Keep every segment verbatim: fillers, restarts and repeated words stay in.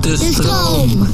De stroom.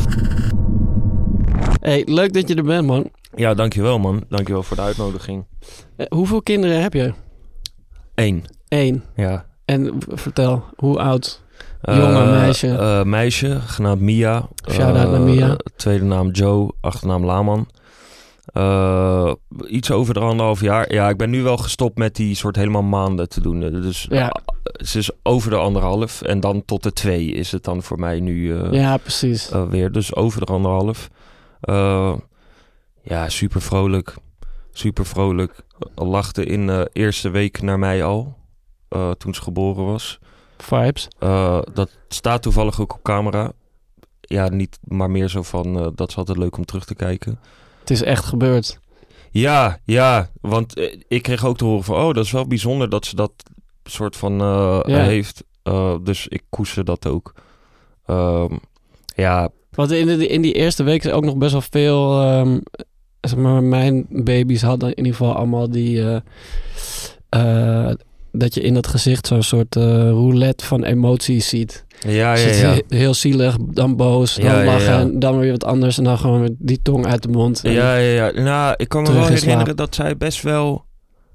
Hey, leuk dat je er bent, man. Ja, dankjewel, man. Dankjewel voor de uitnodiging. Uh, hoeveel kinderen heb je? Eén. Eén. Ja. En vertel, hoe oud? Jongen, uh, meisje? Uh, meisje, genaamd Mia. Shout-out uh, naar Mia. Tweede naam Joe, achternaam Laman. Uh, iets over de anderhalf jaar. Ja, ik ben nu wel gestopt met die soort helemaal maanden te doen. Dus ja. uh, ze is over de anderhalf. En dan tot de twee is het dan voor mij nu uh, ja, precies. Uh, weer. Dus over de anderhalf. Uh, ja, super vrolijk. Super vrolijk. Lachte in de eerste week naar mij al. Uh, toen ze geboren was. Vibes. Uh, dat staat toevallig ook op camera. Ja, niet, maar meer zo van... Uh, dat is altijd leuk om terug te kijken. Het is echt gebeurd. Ja, ja. Want uh, ik kreeg ook te horen van... Oh, dat is wel bijzonder dat ze dat soort van uh, ja. heeft. Uh, dus ik koester dat ook. Um, ja. Want in, de, in die eerste week is ook nog best wel veel... Um, zeg maar, mijn baby's hadden in ieder geval allemaal die... Uh, uh, dat je in dat gezicht zo'n soort uh, roulette van emoties ziet. Ja, ja, ja. He- heel zielig, dan boos, dan ja, lachen, ja, ja. dan weer wat anders en dan gewoon die tong uit de mond. Ja, ja, ja. Nou, ik kan me wel herinneren dat zij best wel...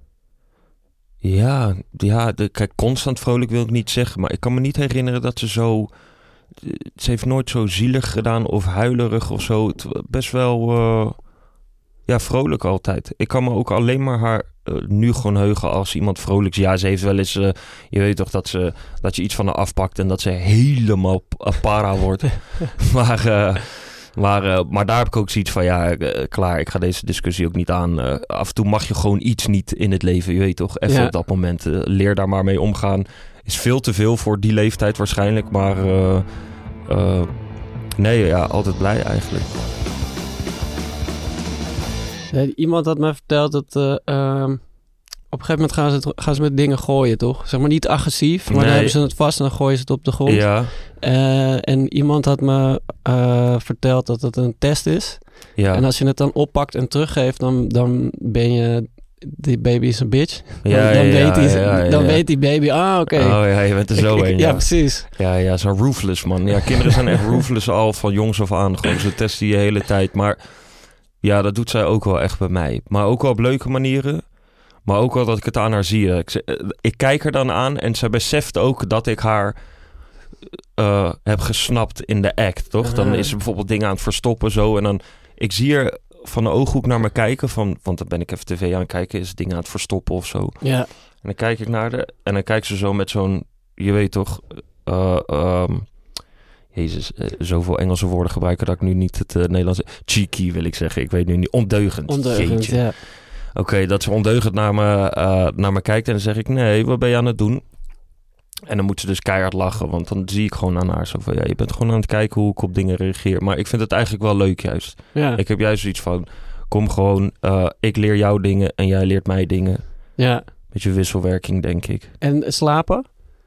Ja, ja de, kijk, constant vrolijk wil ik niet zeggen, maar ik kan me niet herinneren dat ze zo... Ze heeft nooit zo zielig gedaan of huilerig of zo. Het, best wel... Uh, ja, vrolijk altijd. Ik kan me ook alleen maar haar... Uh, nu gewoon heugen als iemand vrolijk is. Ja, ze heeft wel eens... Uh, je weet toch dat, ze, dat je iets van haar afpakt... en dat ze helemaal para wordt. maar, uh, maar, uh, maar daar heb ik ook zoiets van... Ja, uh, klaar, ik ga deze discussie ook niet aan. Uh, af en toe mag je gewoon iets niet in het leven. Je weet toch? Even ja. op dat moment. Uh, leer daar maar mee omgaan. Is veel te veel voor die leeftijd waarschijnlijk. Maar... Uh, uh, nee, ja, altijd blij eigenlijk. Ja, iemand had mij verteld dat uh, uh, op een gegeven moment gaan ze, het, gaan ze met dingen gooien, toch? Zeg maar niet agressief, maar nee. Dan hebben ze het vast en dan gooien ze het op de grond. Ja. Uh, en iemand had me uh, verteld dat het een test is. Ja. En als je het dan oppakt en teruggeeft, dan, dan ben je... Die baby is een bitch. Ja, dan dan, ja, weet, die, ja, ja, dan ja. weet die baby, ah, oké. Okay. Oh ja, je bent er zo een. Ja, ja, precies. Ja, ja, zo'n ruthless, man. Ja, kinderen zijn echt ruthless al van jongs af aan. Gewoon, ze testen je de hele tijd. Maar ja, dat doet zij ook wel echt bij mij. Maar ook wel op leuke manieren. Maar ook wel dat ik het aan haar zie. Ik, ik kijk er dan aan en zij beseft ook dat ik haar uh, heb gesnapt in de act, toch? Dan is ze bijvoorbeeld dingen aan het verstoppen zo. En dan, ik zie er van de ooghoek naar me kijken. Van, want dan ben ik even tv aan het kijken. Is dingen aan het verstoppen of zo. Ja. En dan kijk ik naar haar. En dan kijkt ze zo met zo'n, je weet toch... Uh, um, Jezus, uh, zoveel Engelse woorden gebruiken dat ik nu niet het uh, Nederlands... Cheeky wil ik zeggen. Ik weet nu niet. Ondeugend. Ondeugend, Jeetje. ja. Oké, okay, dat ze ondeugend naar me, uh, naar me kijkt. En dan zeg ik, nee, wat ben je aan het doen? En dan moet ze dus keihard lachen. Want dan zie ik gewoon aan haar zo van... Ja, je bent gewoon aan het kijken hoe ik op dingen reageer. Maar ik vind het eigenlijk wel leuk juist. Ja. Ik heb juist zoiets van... Kom gewoon, uh, ik leer jou dingen en jij leert mij dingen. Ja. Beetje wisselwerking, denk ik. En slapen?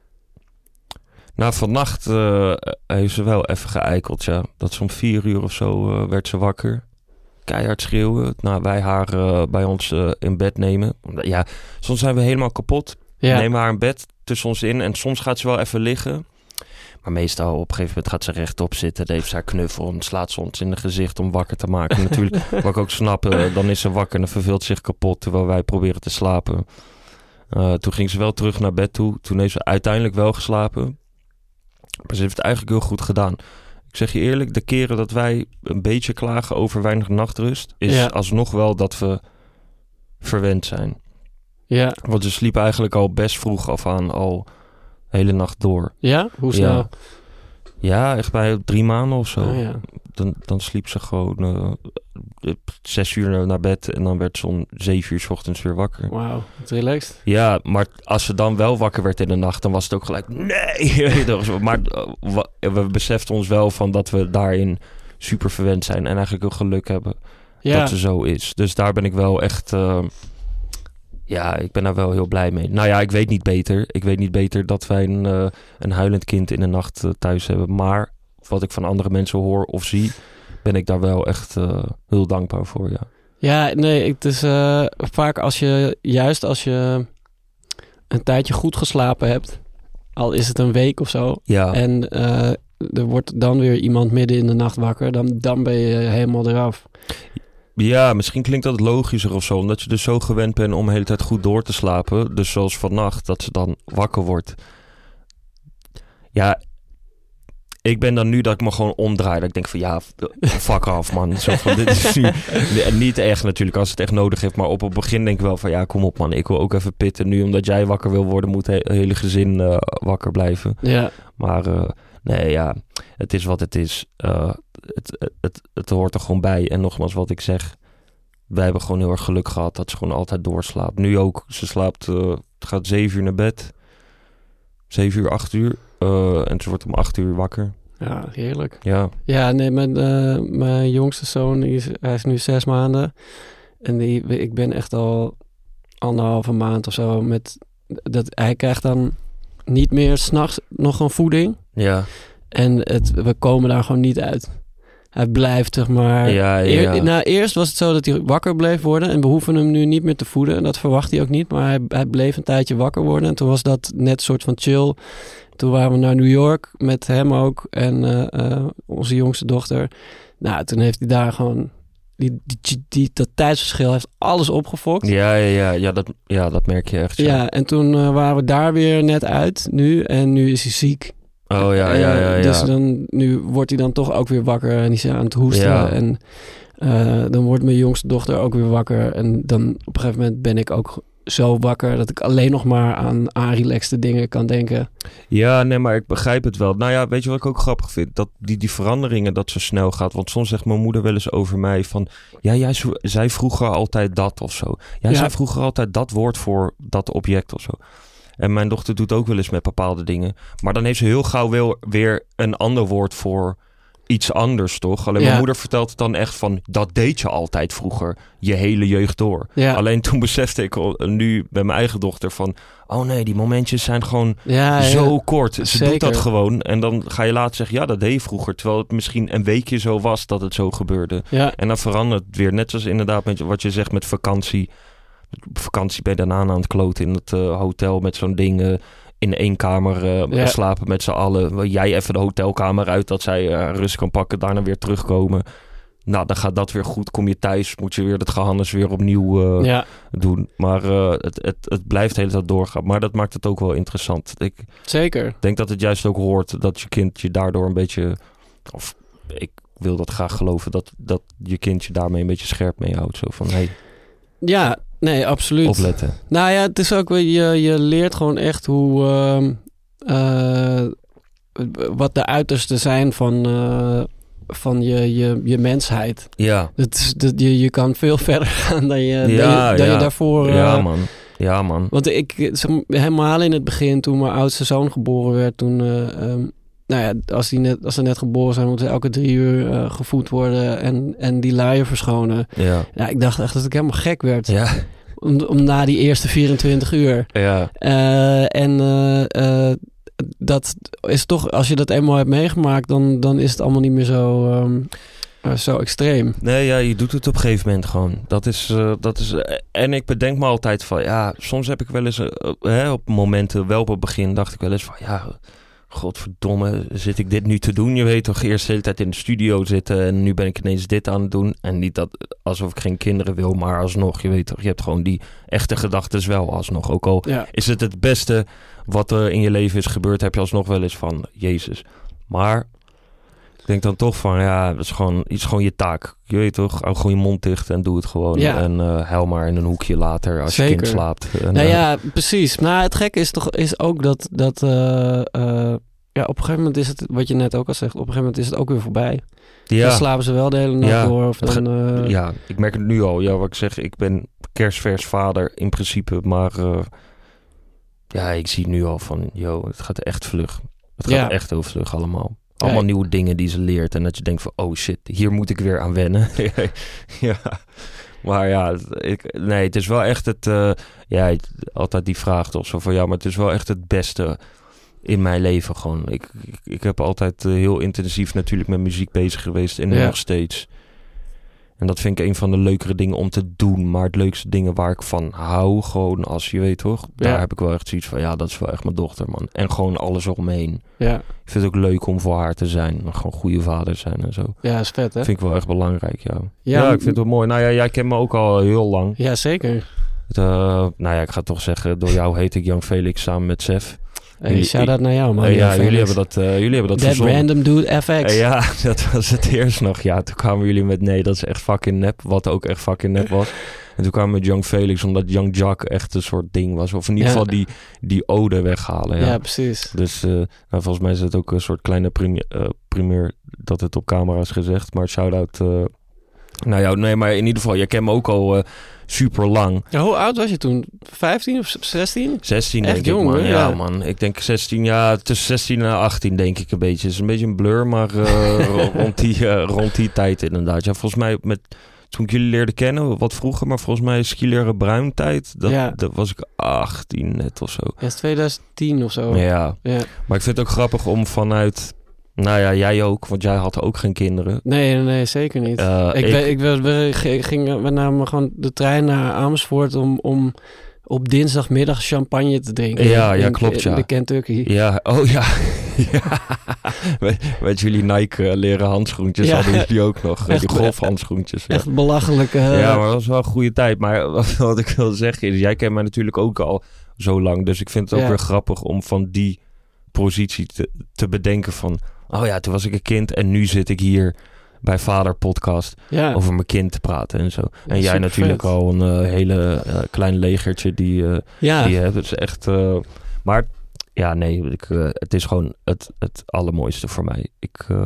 Nou, vannacht uh, heeft ze wel even geëikeld, ja. Dat ze om vier uur of zo uh, werd ze wakker. Keihard schreeuwen. Nou, wij haar uh, bij ons uh, in bed nemen. Ja, soms zijn we helemaal kapot. Ja. Nemen haar in bed tussen ons in. En soms gaat ze wel even liggen. Maar meestal op een gegeven moment gaat ze rechtop zitten. Dan heeft ze haar knuffel en slaat ze ons in het gezicht om wakker te maken. Natuurlijk, wat ik ook snap, uh, dan is ze wakker en dan verveelt zich kapot terwijl wij proberen te slapen. Uh, toen ging ze wel terug naar bed toe. Toen heeft ze uiteindelijk wel geslapen. Maar ze heeft het eigenlijk heel goed gedaan. Ik zeg je eerlijk, de keren dat wij een beetje klagen over weinig nachtrust... is ja. alsnog wel dat we verwend zijn. Ja. Want ze sliep eigenlijk al best vroeg af aan, al de hele nacht door. Ja? Hoe snel? Ja, ja echt bij drie maanden of zo. Oh, ja. dan, dan sliep ze gewoon uh, zes uur naar bed... en dan werd ze om zeven uur 's ochtends weer wakker. Wauw, relaxed. Ja, maar als ze dan wel wakker werd in de nacht... dan was het ook gelijk, nee! Maar uh, we beseften ons wel van dat we daarin super verwend zijn... en eigenlijk een geluk hebben ja. dat ze zo is. Dus daar ben ik wel echt... Uh, ja, ik ben daar wel heel blij mee. Nou ja, ik weet niet beter. Ik weet niet beter dat wij een, uh, een huilend kind in de nacht uh, thuis hebben. Maar wat ik van andere mensen hoor of zie... ben ik daar wel echt uh, heel dankbaar voor, ja. Ja, nee, het is uh, vaak als je... juist als je een tijdje goed geslapen hebt... al is het een week of zo... Ja. en uh, er wordt dan weer iemand midden in de nacht wakker, dan, dan ben je helemaal eraf. Ja, misschien klinkt dat logischer of zo. Omdat je dus zo gewend bent om de hele tijd goed door te slapen. Dus zoals vannacht, dat ze dan wakker wordt. Ja, ik ben dan nu dat ik me gewoon omdraai. Dat ik denk van ja, fuck af man. Zo van, dit is nu... En niet echt natuurlijk als het echt nodig heeft. Maar op het begin denk ik wel van ja, kom op man. Ik wil ook even pitten. Nu omdat jij wakker wil worden, moet het hele gezin uh, wakker blijven. Ja. Maar uh, nee ja, het is wat het is. Uh, het, het, het, het hoort er gewoon bij. En nogmaals wat ik zeg. Wij hebben gewoon heel erg geluk gehad dat ze gewoon altijd doorslaapt. Nu ook. Ze slaapt, uh, het gaat zeven uur naar bed. Zeven uur, acht uur. Uh, en ze wordt om acht uur wakker. Ja, heerlijk. Ja. Ja, nee, mijn, uh, mijn jongste zoon, die is, hij is nu zes maanden. En die, ik ben echt al anderhalve maand of zo met... Dat, hij krijgt dan niet meer 's nachts nog een voeding. Ja. En het, we komen daar gewoon niet uit. Hij blijft, zeg maar... Ja, ja, ja. Eer, nou, eerst was het zo dat hij wakker bleef worden. En we hoeven hem nu niet meer te voeden. En dat verwacht hij ook niet. Maar hij, hij bleef een tijdje wakker worden. En toen was dat net een soort van chill. Toen waren we naar New York met hem ook. En uh, uh, onze jongste dochter. Nou, toen heeft hij daar gewoon... Die, die, die, dat tijdsverschil heeft alles opgefokt. Ja, ja, ja, ja, dat, ja dat merk je echt. Ja, ja en toen uh, waren we daar weer net uit nu. En nu is hij ziek. Oh ja, ja, ja, ja. Uh, dus dan, nu wordt hij dan toch ook weer wakker en die is aan het hoesten. Ja. En uh, dan wordt mijn jongste dochter ook weer wakker. En dan op een gegeven moment ben ik ook zo wakker dat ik alleen nog maar aan aanrelaxte dingen kan denken. Ja, nee, maar ik begrijp het wel. Nou ja, weet je wat ik ook grappig vind? Dat die, die veranderingen, dat zo snel gaat. Want soms zegt mijn moeder wel eens over mij van... Ja, jij zei vroeger altijd dat of zo. Jij Ja. zei vroeger altijd dat woord voor dat object of zo. En mijn dochter doet ook wel eens met bepaalde dingen. Maar dan heeft ze heel gauw weer, weer een ander woord voor iets anders, toch? Alleen Ja. mijn moeder vertelt het dan echt van... Dat deed je altijd vroeger, je hele jeugd door. Ja. Alleen toen besefte ik al, nu bij mijn eigen dochter van... Oh nee, die momentjes zijn gewoon Ja, zo ja. kort. Ze Zeker. doet dat gewoon. En dan ga je later zeggen, ja, dat deed je vroeger. Terwijl het misschien een weekje zo was dat het zo gebeurde. Ja. En dan verandert het weer. Net zoals inderdaad met wat je zegt met vakantie. Op vakantie ben je daarna aan het kloten in het uh, hotel met zo'n ding... Uh, in één kamer uh, Ja. slapen met z'n allen. Jij even de hotelkamer uit, dat zij uh, rust kan pakken. Daarna weer terugkomen. Nou, dan gaat dat weer goed. Kom je thuis, moet je weer het gehannes weer opnieuw uh, Ja, doen. Maar uh, het, het, het blijft de hele tijd doorgaan. Maar dat maakt het ook wel interessant. Ik zeker. denk dat het juist ook hoort dat je kind je daardoor een beetje... Of ik wil dat graag geloven, dat, dat je kind je daarmee een beetje scherp mee houdt. Zo van, hey, Ja, nee, absoluut. opletten. Nou ja, het is ook, je, je leert gewoon echt hoe... Uh, uh, wat de uitersten zijn van... Uh, van je, je, je mensheid. Ja. Het is, dat je, je kan veel verder gaan dan je, Ja, dan je, dan ja. je daarvoor... Uh, Ja, man. Ja, man. Want ik, zeg, helemaal in het begin, toen mijn oudste zoon geboren werd, toen... Uh, um, nou ja, als, die net, als ze net geboren zijn, moeten ze elke drie uur uh, gevoed worden en, en die luier verschonen. Ja. Ja, ik dacht echt dat ik helemaal gek werd. Ja. Om, om na die eerste vierentwintig uur. Ja. Uh, en uh, uh, dat is toch, als je dat eenmaal hebt meegemaakt, dan, dan is het allemaal niet meer zo, um, uh, zo extreem. Nee, ja, je doet het op een gegeven moment gewoon. Dat is, uh, dat is, uh, en ik bedenk me altijd van, ja, soms heb ik wel eens, uh, uh, hè, op momenten, wel op het begin, dacht ik wel eens van, ja, godverdomme, zit ik dit nu te doen? Je weet toch, eerst de hele tijd in de studio zitten en nu ben ik ineens dit aan het doen. En niet dat, alsof ik geen kinderen wil, maar alsnog, je weet toch, je hebt gewoon die echte gedachten wel alsnog. Ook al Ja. is het het beste wat er in je leven is gebeurd, heb je alsnog wel eens van, Jezus. Maar ik denk dan toch van, ja, dat is gewoon, is gewoon je taak. Je weet toch, hou gewoon je mond dicht en doe het gewoon. Ja. En uh, huil maar in een hoekje later als Zeker. je kind slaapt. En, Nou uh, ja, precies. Nou, het gekke is toch is ook dat, dat uh, uh, ja, op een gegeven moment is het, wat je net ook al zegt, op een gegeven moment is het ook weer voorbij. ja. Dan slapen ze wel de hele nacht Ja. door. Of dan, uh, Ja, ik merk het nu al. Ja, wat ik zeg, ik ben kerstvers vader in principe. Maar uh, ja, ik zie nu al van, yo, het gaat echt vlug. Het gaat Ja. echt heel vlug allemaal. Allemaal Ja. nieuwe dingen die ze leert. En dat je denkt van, oh shit, hier moet ik weer aan wennen. Ja, maar ja, ik, nee, het is wel echt het... Uh, ja, het- altijd die vraag toch zo van, ja, maar het is wel echt het beste in mijn leven gewoon. Ik, ik, ik heb altijd uh, heel intensief natuurlijk met muziek bezig geweest en nu Ja. nog steeds. En dat vind ik een van de leukere dingen om te doen. Maar het leukste dingen waar ik van hou, gewoon als je weet toch. Ja. Daar heb ik wel echt zoiets van, ja, dat is wel echt mijn dochter, man. En gewoon alles eromheen. Ja. Ik vind het ook leuk om voor haar te zijn. Gewoon goede vader zijn en zo. Ja, is vet, hè? Vind ik wel echt belangrijk, ja. Ja, Ja, ja ik vind het wel mooi. Nou ja, jij kent me ook al heel lang. Ja, zeker. Het, uh, nou ja, ik ga toch zeggen, door jou heet ik Young Felix samen met Sef. Hey, shout-out naar jou, man. Uh, ja, Felix. jullie hebben dat, uh, jullie hebben dat That verzonnen. random dude F X. Uh, ja, dat was het eerst nog. Ja, toen kwamen jullie met nee, dat is echt fucking nep. Wat ook echt fucking nep was. En toen kwamen we met Young Felix, omdat Young Jack echt een soort ding was. Of in ieder Ja. geval die, die ode weghalen. Ja, Ja, precies. Dus uh, nou, volgens mij is het ook een soort kleine primeur, uh, primeur dat het op camera is gezegd. Maar shout-out uh, naar jou. Nee, maar in ieder geval, jij kent me ook al uh, super lang. Ja, hoe oud was je toen? vijftien of zestien? zestien Echt denk jong, ik, man. hè? Ja, Ja. man. Ik denk zestien, ja, tussen zestien en achttien denk ik een beetje. Het is een beetje een blur, maar uh, rond, die, uh, rond die tijd inderdaad. Ja, volgens mij met... Toen ik jullie leerde kennen, wat vroeger, maar volgens mij Skileren Bruin tijd, dat, Ja. dat was ik achttien net of zo. Ja, is twintig tien of zo. Ja, Ja. maar ik vind het ook grappig om vanuit, nou ja, jij ook, want jij had ook geen kinderen. Nee, nee, nee, zeker niet. Uh, ik, ik- we, ik, we, we gingen, we namen gewoon de trein naar Amersfoort om, om op dinsdagmiddag champagne te drinken. Ja, ja, in, klopt, ja. In de Kentucky. Ja, oh ja. ja. Met, met jullie Nike uh, leren handschoentjes Ja. hadden jullie ook nog. Echt, die golfhandschoentjes. Ja. Echt belachelijk. eh, Ja, maar dat was wel een goede tijd. Maar wat, wat ik wil zeggen is, jij kent mij natuurlijk ook al zo lang. Dus ik vind het ook Ja. weer grappig om van die positie te, te bedenken van... Oh ja, toen was ik een kind en nu zit ik hier bij Vader Podcast ja. over mijn kind te praten en zo. En Ja, jij super natuurlijk vet. al een uh, hele uh, klein legertje die, uh, ja. die je hebt. Het is echt... Uh, maar ja, nee, ik, uh, het is gewoon het, het allermooiste voor mij. Ik... Uh,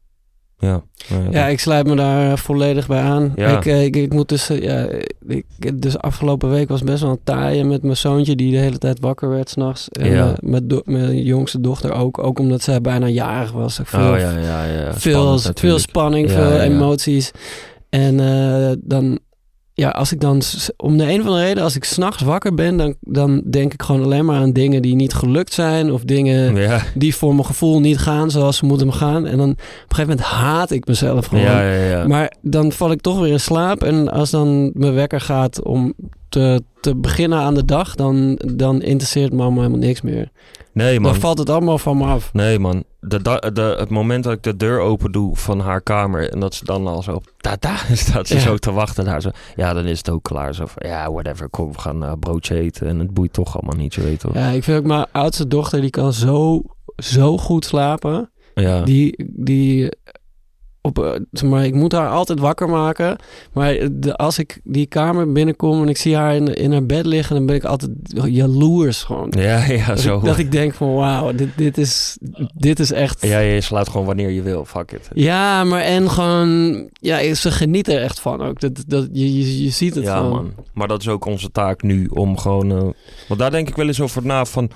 ja, nou ja, Ja, ik sluit me daar volledig bij aan. Ja. Ik, eh, ik, ik moet dus, eh, ja, ik, dus afgelopen week was best wel een taaie met mijn zoontje die de hele tijd wakker werd s'nachts. En Ja. eh, met do- mijn jongste dochter ook, ook omdat zij bijna jarig was. Veel, Oh ja, ja, ja. veel, Spannend veel natuurlijk. spanning, Ja, veel ja, ja. emoties. En eh, dan, ja, als ik dan, s- om de een of andere reden, als ik s'nachts wakker ben, dan, dan denk ik gewoon alleen maar aan dingen die niet gelukt zijn of dingen Ja, die voor mijn gevoel niet gaan zoals ze moeten gaan. En dan op een gegeven moment haat ik mezelf gewoon. ja, ja, ja. Maar dan val ik toch weer in slaap. En als dan mijn wekker gaat om te, te beginnen aan de dag, dan, dan interesseert me allemaal helemaal niks meer. Nee, man. Dan valt het allemaal van me af. Nee, man. De, da- de, het moment dat ik de deur open doe van haar kamer en dat ze dan al zo, tada, staat ze Ja. zo te wachten daar zo. Ja, dan is het ook klaar. Zo van, ja, whatever, kom, we gaan uh, broodje eten en het boeit toch allemaal niet, je weet toch? Ja, ik vind ook mijn oudste dochter, die kan zo, zo goed slapen. Ja, Die, die op, eh, zeg maar, ik moet haar altijd wakker maken. Maar de, als ik die kamer binnenkom en ik zie haar in, in haar bed liggen, dan ben ik altijd jaloers gewoon. ja, ja, Dat zo. ik, dat ik denk van wauw, dit, dit, is, dit is echt... Ja, je slaat gewoon wanneer je wil, fuck it. Ja, maar en gewoon... Ja, ze genieten er echt van ook. Dat, dat, je, je, je ziet het Ja, gewoon. man. Maar dat is ook onze taak nu om gewoon... Uh, want daar denk ik wel eens over na van...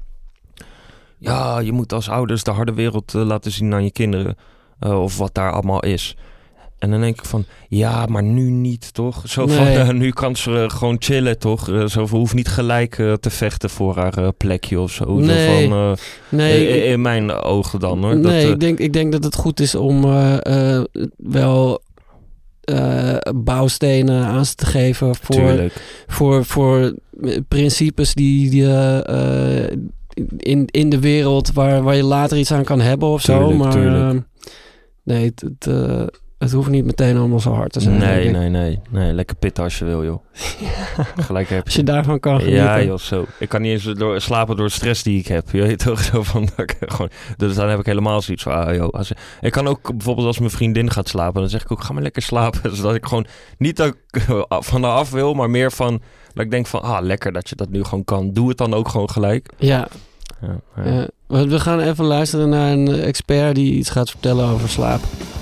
Ja, je moet als ouders de harde wereld uh, laten zien aan je kinderen. Uh, of wat daar allemaal is. En dan denk ik van... Ja, maar nu niet, toch? Zo van, Nee. uh, nu kan ze uh, gewoon chillen, toch? Uh, zo van, hoeft niet gelijk uh, te vechten voor haar uh, plekje of zo. Nee. Zo van, uh, Nee, in, ik- in mijn ogen dan, hoor. nee dat, uh, ik, denk, ik denk dat het goed is om uh, uh, wel... Uh, bouwstenen aan ze te geven voor, tuurlijk. voor, voor principes die, die uh, uh, in, in de wereld waar, waar je later iets aan kan hebben of zo. Tuurlijk, Maar tuurlijk. uh, nee, het, het, uh, het hoeft niet meteen allemaal zo hard te zijn. denk Nee, ik. nee, nee, nee. Lekker pitten als je wil, joh. Gelijk heb Als je daarvan kan genieten. Ja, joh, zo. Ik kan niet eens door, slapen door de stress die ik heb. Je weet toch zo van... dat ik gewoon, dus dan heb ik helemaal zoiets van... Ah, joh, als, ik kan ook bijvoorbeeld als mijn vriendin gaat slapen... dan zeg ik ook, ga maar lekker slapen. Zodat ik gewoon niet dat ik van haar af wil... maar meer van... dat ik denk van... ah, lekker dat je dat nu gewoon kan. Doe het dan ook gewoon gelijk. Ja, Ja, ja. ja. We we gaan even luisteren naar een expert die iets gaat vertellen over slaap.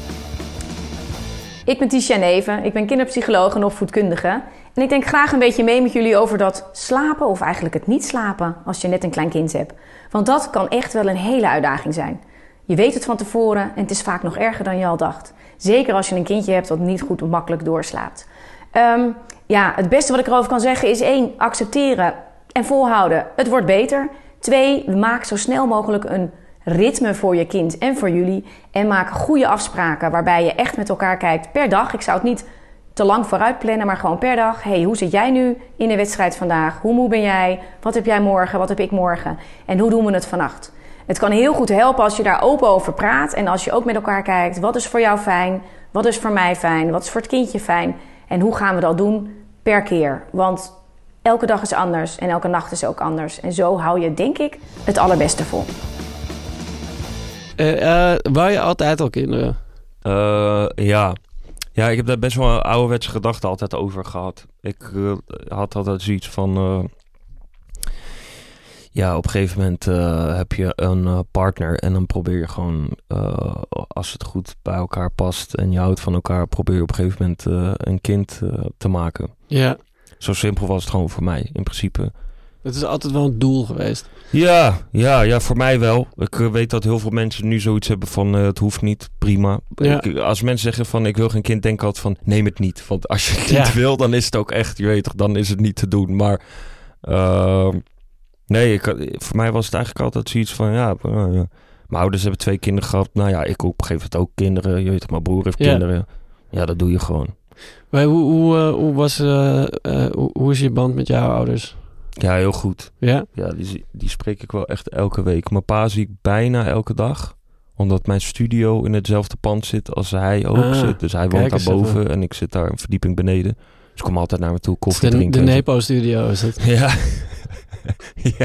Ik ben Tisha Neven, ik ben kinderpsycholoog en opvoedkundige. En ik denk graag een beetje mee met jullie over dat slapen, of eigenlijk het niet slapen, als je net een klein kind hebt. Want dat kan echt wel een hele uitdaging zijn. Je weet het van tevoren en het is vaak nog erger dan je al dacht. Zeker als je een kindje hebt dat niet goed of makkelijk doorslaapt. Um, ja, het beste wat ik erover kan zeggen is één, accepteren en volhouden. Het wordt beter. Twee, maak zo snel mogelijk een ritme voor je kind en voor jullie. En maak goede afspraken waarbij je echt met elkaar kijkt per dag. Ik zou het niet te lang vooruit plannen, maar gewoon per dag. Hey, hoe zit jij nu in de wedstrijd vandaag? Hoe moe ben jij? Wat heb jij morgen? Wat heb ik morgen? En hoe doen we het vannacht? Het kan heel goed helpen als je daar open over praat. En als je ook met elkaar kijkt. Wat is voor jou fijn? Wat is voor mij fijn? Wat is voor het kindje fijn? En hoe gaan we dat doen per keer? Want elke dag is anders en elke nacht is ook anders. En zo hou je, denk ik, het allerbeste vol. Uh, uh, wou je altijd al kinderen? Uh, ja. Ja, ik heb daar best wel een ouderwetse gedachte altijd over gehad. Ik uh, had altijd zoiets van... Uh, ja, op een gegeven moment uh, heb je een uh, partner... en dan probeer je gewoon, uh, als het goed bij elkaar past... en je houdt van elkaar... probeer je op een gegeven moment uh, een kind uh, te maken. Ja. Zo simpel was het gewoon voor mij, in principe. Het is altijd wel een doel geweest. Ja, ja, ja, voor mij wel. Ik uh, weet dat heel veel mensen nu zoiets hebben van... Uh, het hoeft niet, prima. Ja. Ik, als mensen zeggen van ik wil geen kind... denk ik altijd van neem het niet. Want als je het niet Ja. wil, dan is het ook echt... je weet toch, dan is het niet te doen. Maar uh, nee, ik, voor mij was het eigenlijk altijd zoiets van... ja, uh, ja. Mijn ouders hebben twee kinderen gehad. Nou ja, ik op een gegeven moment ook kinderen. Je weet toch, mijn broer heeft Ja. kinderen. Ja, dat doe je gewoon. Maar hoe, hoe, uh, hoe, was, uh, uh, hoe, hoe is je band met jouw ouders? Ja, heel goed. Ja? Ja, die, die spreek ik wel echt elke week. Mijn pa zie ik bijna elke dag. Omdat mijn studio in hetzelfde pand zit als hij ook Ah, zit. Dus hij woont kijk daar eens boven even. en ik zit daar een verdieping beneden. Dus ik kom altijd naar me toe koffie de, de drinken. Nepo-studio is het. Ja. Ja.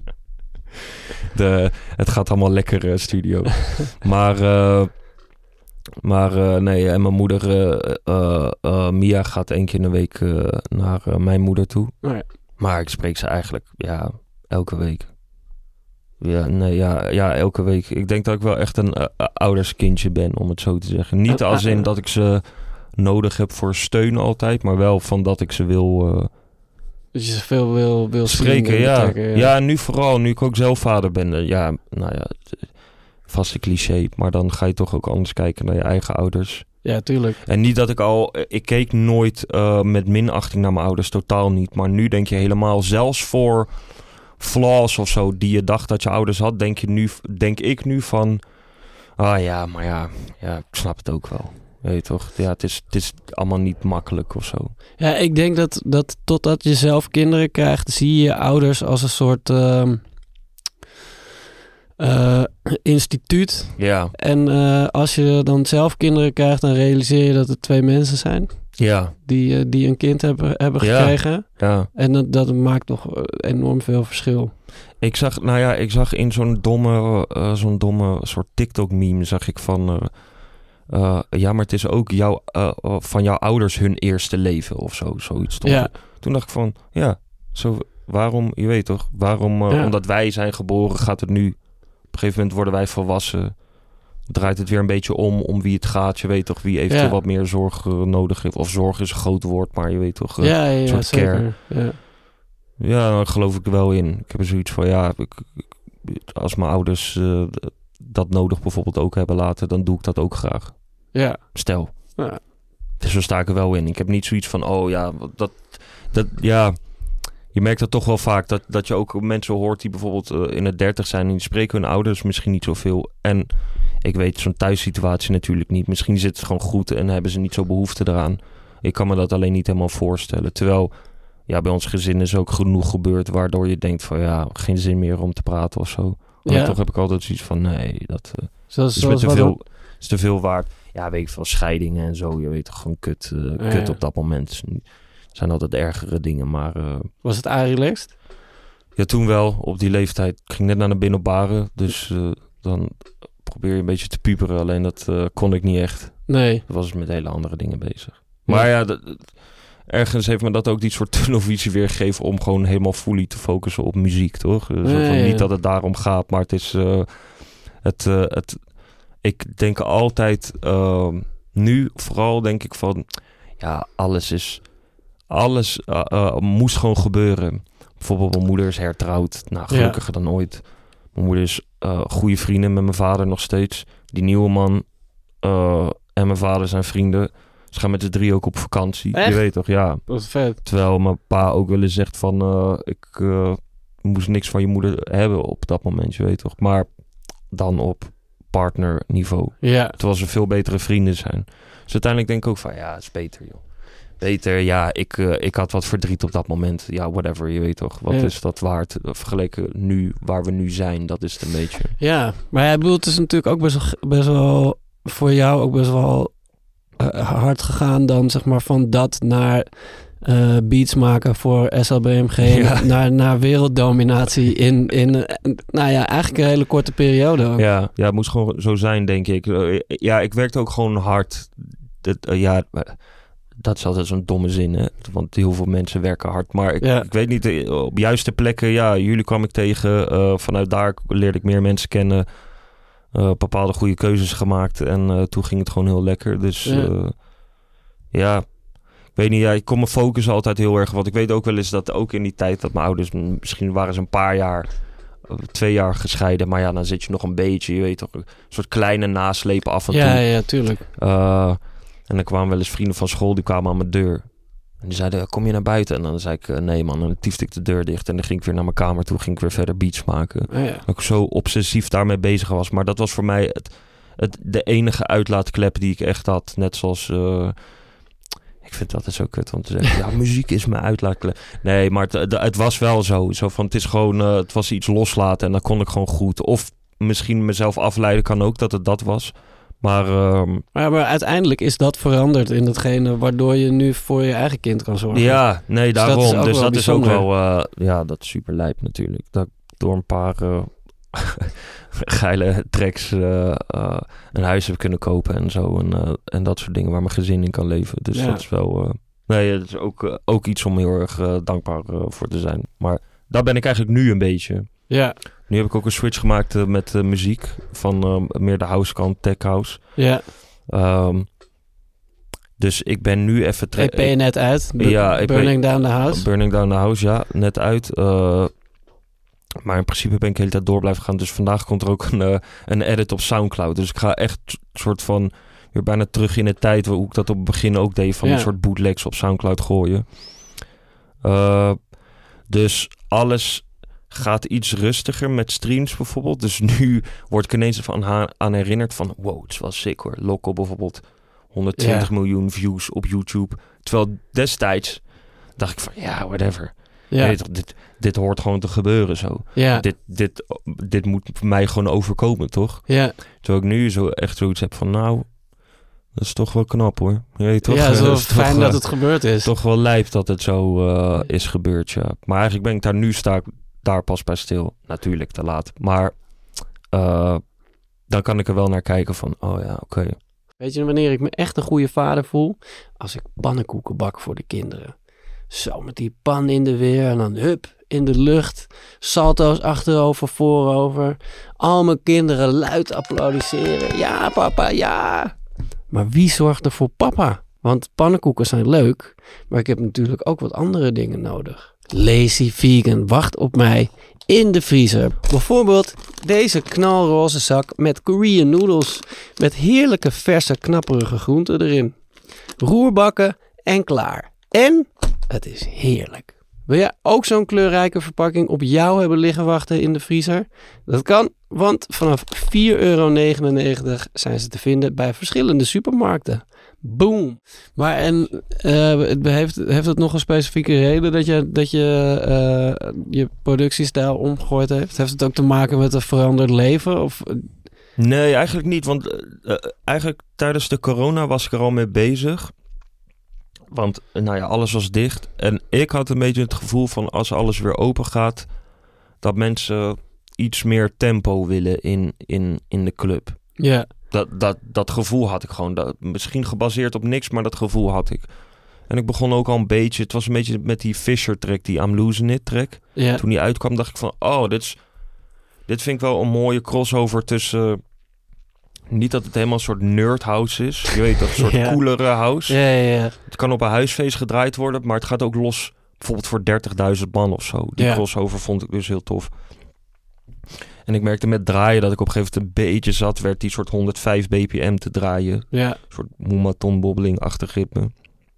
De, het gaat allemaal lekker, uh, studio. maar... Uh, Maar uh, nee, en mijn moeder, uh, uh, uh, Mia, gaat één keer in de week uh, naar uh, mijn moeder toe. Oh ja. Maar ik spreek ze eigenlijk, ja, elke week. Ja, nee, ja, ja, elke week. Ik denk dat ik wel echt een uh, ouderskindje ben, om het zo te zeggen. Niet als in dat ik ze nodig heb voor steun altijd, maar wel van dat ik ze wil... Uh, Dat je zoveel wil, wil spreken, zien en ja. betrekken, ja. Ja, nu vooral, nu ik ook zelf vader ben. Uh, ja, nou ja... Vaste cliché, maar dan ga je toch ook anders kijken naar je eigen ouders. Ja, tuurlijk. En niet dat ik al... Ik keek nooit uh, met minachting naar mijn ouders, totaal niet. Maar nu denk je helemaal, zelfs voor flaws of zo... die je dacht dat je ouders had, denk, je nu, denk ik nu van... Ah ja, maar ja, ja, ik snap het ook wel. Weet je toch? Ja, het is, het is allemaal niet makkelijk of zo. Ja, ik denk dat, dat totdat je zelf kinderen krijgt... zie je je ouders als een soort... Uh... Uh, instituut. Ja. En uh, als je dan zelf kinderen krijgt, dan realiseer je dat het twee mensen zijn. Ja. Die, uh, die een kind hebben, hebben Ja. gekregen. Ja. En dat, dat maakt toch enorm veel verschil. Ik zag, nou ja, ik zag in zo'n domme, uh, zo'n domme soort TikTok-meme, zag ik van... Uh, uh, ja, maar het is ook jouw, uh, uh, van jouw ouders hun eerste leven of zo, zoiets. Stond. Ja. Toen dacht ik van, ja, zo, waarom, je weet toch, waarom, uh, Ja. omdat wij zijn geboren, gaat het nu... Op een gegeven moment worden wij volwassen. Draait het weer een beetje om, om wie het gaat. Je weet toch, wie eventueel Ja. wat meer zorg uh, nodig heeft. Of zorg is een groot woord, maar je weet toch... Uh, ja, ja, ja soort zeker. care. Ja. Ja, daar geloof ik er wel in. Ik heb er zoiets van, ja, ik, ik, als mijn ouders uh, dat nodig bijvoorbeeld ook hebben laten, dan doe ik dat ook graag. Ja. Stel. Ja. Dus zo sta ik er wel in. Ik heb niet zoiets van, oh ja, dat, dat ja... Je merkt dat toch wel vaak, dat, dat je ook mensen hoort die bijvoorbeeld uh, in het dertig zijn en die spreken hun ouders misschien niet zoveel. En ik weet zo'n thuissituatie natuurlijk niet. Misschien zit het gewoon goed en hebben ze niet zo behoefte eraan. Ik kan me dat alleen niet helemaal voorstellen. Terwijl, ja, bij ons gezin is ook genoeg gebeurd waardoor je denkt van, ja, geen zin meer om te praten of zo. Maar Ja. toch heb ik altijd zoiets van, nee, dat uh, Zoals, is, zoals te wat veel, dan? is te veel waard. Ja, weet ik veel, scheidingen en zo. Je weet toch, gewoon kut, uh, Ja, kut ja. op dat moment. Er zijn altijd ergere dingen, maar... Uh, Was het A-relaxed? Ja, toen wel. Op die leeftijd. Ik ging net naar de binnenbaren. Dus uh, dan probeer je een beetje te puberen. Alleen dat uh, kon ik niet echt. Nee. Dan was ik met hele andere dingen bezig. Maar ja, dat, ergens heeft me dat ook die soort tunnelvisie weer gegeven... om gewoon helemaal fully te focussen op muziek, toch? Dus Ja, van, ja. niet dat het daarom gaat, maar het is... Uh, het, uh, het, ik denk altijd... Uh, nu vooral denk ik van... Ja, alles is... Alles uh, uh, moest gewoon gebeuren. Bijvoorbeeld mijn moeder is hertrouwd. Nou, gelukkiger ja. dan ooit. Mijn moeder is uh, goede vrienden met mijn vader nog steeds. Die nieuwe man uh, en mijn vader zijn vrienden. Ze gaan met z'n drie ook op vakantie. Echt? Je weet toch, ja. Dat is vet. Terwijl mijn pa ook wel eens zegt van... Uh, ik uh, moest niks van je moeder hebben op dat moment, je weet toch. Maar dan op partnerniveau. Ja. Terwijl ze veel betere vrienden zijn. Dus uiteindelijk denk ik ook van... Ja, het is beter, joh. Peter, ja, ik, uh, ik had wat verdriet op dat moment. Ja, whatever, je weet toch. Wat ja. is dat waard? Vergeleken nu, waar we nu zijn, dat is het een beetje. Ja, maar ja, ik bedoel, het is natuurlijk ook best wel, best wel voor jou ook best wel uh, hard gegaan dan, zeg maar, van dat naar uh, beats maken voor S L B M G ja. naar, naar werelddominatie in, in uh, nou ja, eigenlijk een hele korte periode ook. Ja, ja, het moest gewoon zo zijn, denk ik. Uh, ja, ik werkte ook gewoon hard. Dat, uh, ja... Uh, Dat is altijd zo'n domme zin, hè? Want heel veel mensen werken hard. Maar ik, ja. ik weet niet, op juiste plekken... Ja, jullie kwam ik tegen. Uh, vanuit daar leerde ik meer mensen kennen. Uh, bepaalde goede keuzes gemaakt. En uh, toen ging het gewoon heel lekker. Dus ja, uh, ja ik weet niet. Ja, ik kon me focussen altijd heel erg. Want ik weet ook wel eens dat ook in die tijd... dat mijn ouders, misschien waren ze een paar jaar... twee jaar gescheiden. Maar ja, dan zit je nog een beetje... Je weet toch, een soort kleine naslepen af en toe. Ja, ja, tuurlijk. Uh, En dan kwamen wel eens vrienden van school, die kwamen aan mijn deur. En die zeiden, kom je naar buiten? En dan zei ik, nee man. En dan tiefde ik de deur dicht. En dan ging ik weer naar mijn kamer toe. Ging ik weer verder beats maken. Oh ja. Dat ik zo obsessief daarmee bezig was. Maar dat was voor mij het, het, de enige uitlaatklep die ik echt had. Net zoals... Uh, ik vind dat zo kut om te zeggen. Ja, muziek is mijn uitlaatklep. Nee, maar het, het was wel zo. Zo van, het is gewoon... Uh, het was iets loslaten. En dan kon ik gewoon goed. Of misschien mezelf afleiden kan ook dat het dat was. Maar, um, maar, maar uiteindelijk is dat veranderd in datgene waardoor je nu voor je eigen kind kan zorgen. Ja, nee, dus daarom. Dat dus dat bijzonder. Is ook wel, uh, ja, dat is super lijp natuurlijk. Dat ik door een paar uh, geile tracks uh, uh, een huis heb kunnen kopen en zo. En, uh, en dat soort dingen waar mijn gezin in kan leven. Dus ja. dat is wel, uh, nee, dat is ook, uh, ook iets om heel erg uh, dankbaar uh, voor te zijn. Maar daar ben ik eigenlijk nu een beetje. Ja. Nu heb ik ook een switch gemaakt uh, met uh, muziek. Van uh, meer de house kant, tech house. Ja. Um, dus ik ben nu even... Tre- E P net uit. B- ja, Burning Down the House. Burning Down the House, ja. Net uit. Uh, maar in principe ben ik de hele tijd door blijven gaan. Dus vandaag komt er ook een, uh, een edit op Soundcloud. Dus ik ga echt een soort van... weer bijna terug in de tijd... hoe ik dat op het begin ook deed... van ja. een soort bootlegs op Soundcloud gooien. Uh, dus alles... gaat iets rustiger met streams bijvoorbeeld. Dus nu word ik ineens van ha- aan herinnerd van... wow, het is wel sick hoor. Loco bijvoorbeeld honderdtwintig ja. miljoen views op YouTube. Terwijl destijds dacht ik van... ja, whatever. Ja. Nee, dit, dit hoort gewoon te gebeuren zo. Ja. Dit, dit, dit moet mij gewoon overkomen, toch? Ja. Terwijl ik nu zo echt zoiets heb van... nou, dat is toch wel knap hoor. Je weet toch? Ja, het is wel fijn toch, dat het gebeurd is. Toch wel lijp dat het zo uh, is gebeurd, ja. Maar eigenlijk ben ik daar nu sta ik daar pas bij stil. Natuurlijk te laat. Maar uh, dan kan ik er wel naar kijken van... oh ja, oké. Okay. Weet je wanneer ik me echt een goede vader voel? Als ik pannenkoeken bak voor de kinderen. Zo met die pan in de weer en dan hup in de lucht. Salto's achterover, voorover. Al mijn kinderen luid applaudisseren. Ja papa, ja. Maar wie zorgt er voor papa? Want pannenkoeken zijn leuk. Maar ik heb natuurlijk ook wat andere dingen nodig. Lazy Vegan wacht op mij in de vriezer. Bijvoorbeeld deze knalroze zak met Korean noodles. Met heerlijke verse knapperige groenten erin. Roerbakken en klaar. En het is heerlijk. Wil jij ook zo'n kleurrijke verpakking op jou hebben liggen wachten in de vriezer? Dat kan, want vanaf vier euro negenennegentig zijn ze te vinden bij verschillende supermarkten. Boom. Maar en uh, heeft, heeft het nog een specifieke reden dat je, dat je uh, je productiestijl omgegooid heeft? Heeft het ook te maken met een veranderd leven? Of... Nee, eigenlijk niet. Want uh, eigenlijk tijdens de corona was ik er al mee bezig. Want nou ja, alles was dicht. En ik had een beetje het gevoel van als alles weer open gaat... dat mensen iets meer tempo willen in, in, in de club. Ja. Yeah. Dat, dat, dat gevoel had ik gewoon. Dat, misschien gebaseerd op niks, maar dat gevoel had ik. En ik begon ook al een beetje... Het was een beetje met die Fisher track, die I'm Losing It track. Yeah. Toen die uitkwam, dacht ik van... Oh, dit, is, dit vind ik wel een mooie crossover tussen... Uh, niet dat het helemaal een soort nerd house is. Je weet dat, een soort yeah. coolere house. Ja, yeah, ja, yeah. Het kan op een huisfeest gedraaid worden, maar het gaat ook los... Bijvoorbeeld voor dertigduizend man of zo. Die yeah. crossover vond ik dus heel tof. En ik merkte met draaien dat ik op een gegeven moment een beetje zat... werd die soort honderdvijf bpm te draaien. Ja. Een soort moematon-bobbeling-achtig ritme.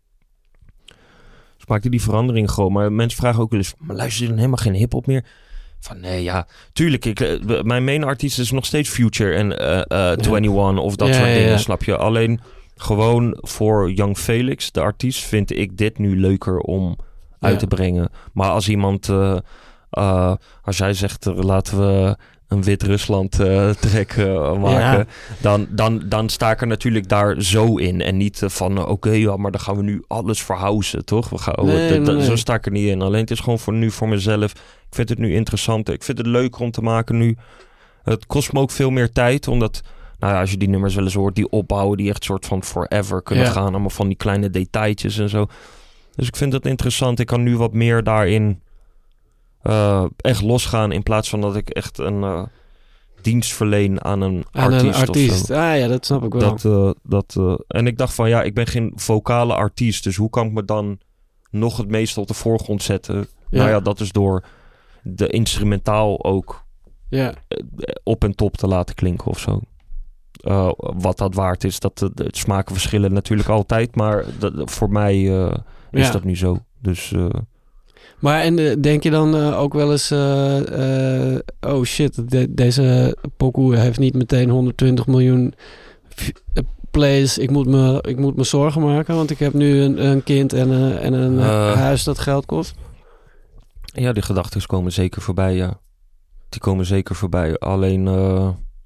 Dus maakte die verandering gewoon. Maar mensen vragen ook wel eens... maar luister je dan helemaal geen hiphop meer? Van nee, ja, tuurlijk. Ik, uh, mijn main artiest is nog steeds Future en uh, uh, ja. eenentwintig of dat ja, soort ja, dingen, ja. snap je? Alleen gewoon voor Young Felix, de artiest, vind ik dit nu leuker om uit Ja. te brengen. Maar als iemand, uh, uh, als jij zegt, uh, laten we een Wit-Rusland uh, track uh, maken, Ja. dan, dan, dan sta ik er natuurlijk daar zo in. En niet uh, van, uh, oké, okay, ja, maar dan gaan we nu alles verhuizen, toch? We gaan, Nee, oh, d- d- nee, nee. Zo sta ik er niet in. Alleen het is gewoon voor nu, voor mezelf. Ik vind het nu interessanter. Ik vind het leuker om te maken nu. Het kost me ook veel meer tijd, omdat... Nou ja, als je die nummers wel eens hoort, die opbouwen, die echt soort van forever kunnen Ja. gaan. Allemaal van die kleine detailtjes en zo. Dus ik vind dat interessant. Ik kan nu wat meer daarin uh, echt losgaan. In plaats van dat ik echt een uh, dienst verleen aan een Aan artiest. een artiest. Of zo. Ah ja, dat snap ik wel. Dat, uh, dat, uh, en ik dacht van ja, ik ben geen vocale artiest. Dus hoe kan ik me dan nog het meeste op de voorgrond zetten? Ja. Nou ja, dat is door de instrumentaal ook Ja. uh, op en top te laten klinken of zo. Uh, wat dat waard is, dat de, de smaken verschillen natuurlijk altijd, maar dat, voor mij uh, is Ja. dat nu zo. Dus uh, Maar en uh, denk je dan uh, ook wel eens... Uh, uh, oh shit, de- deze pokoe heeft niet meteen honderdtwintig miljoen v- uh, plays. Ik moet, me, ik moet me zorgen maken, want ik heb nu een, een kind en, uh, en een Uh. huis dat geld kost. ja, die gedachten komen zeker voorbij, ja. Die komen zeker voorbij. Alleen, uh,